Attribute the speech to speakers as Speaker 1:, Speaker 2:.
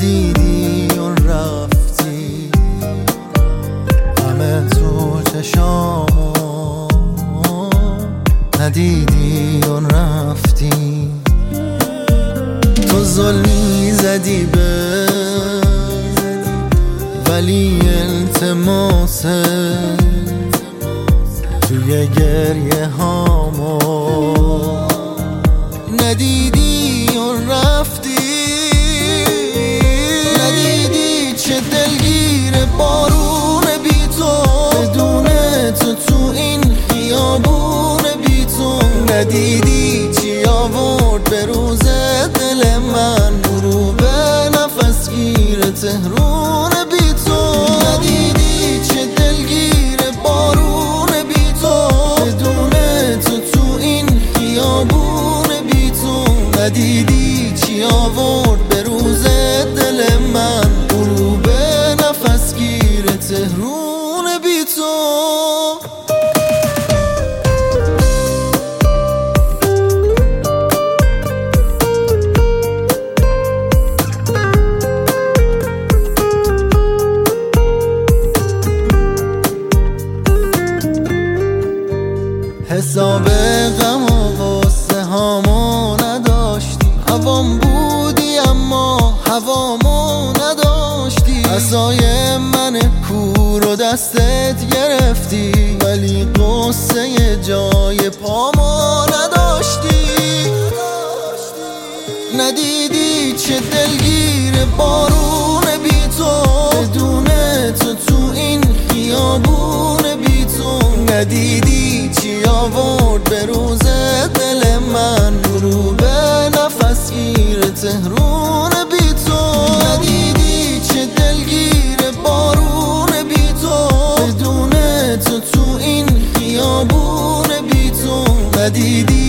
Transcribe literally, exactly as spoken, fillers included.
Speaker 1: ندیدی و رفتی، همه تو چشامو ندیدی و رفتی. تو ظلمی زدی به ولی التماسه توی گریه هامو ندیدی و رفتی. ندیدی چه دلگیر بارون بی تو، بدون تو تو این خیابون بی تو. ندیدی چی آورد به روز دل من، غروب نفسگیر تهرون بی تو. ندیدی چه دلگیر بارون بی تو، بدون تو تو این خیابون بی تو. ندیدی چی آورد به روز دل من، غروب نفسگیر تهرون بی تو. حساب غم و غصه هامو نداشتی، هوام بودی اما هوامو نداشتی. عصای من کور و دستت گرفتی، ولی قصه جای پامو نداشتی. ندیدی چه دلگیر بارون بی تو، بدون تو تو این خیابون بی تو. ندیدی چی آورد به روز دل من، غروب نفسگیر تهرون بی تو. ندیدی چه دلگیر بارون بی تو، بدون تو تو این خیابون بی تو. ندیدی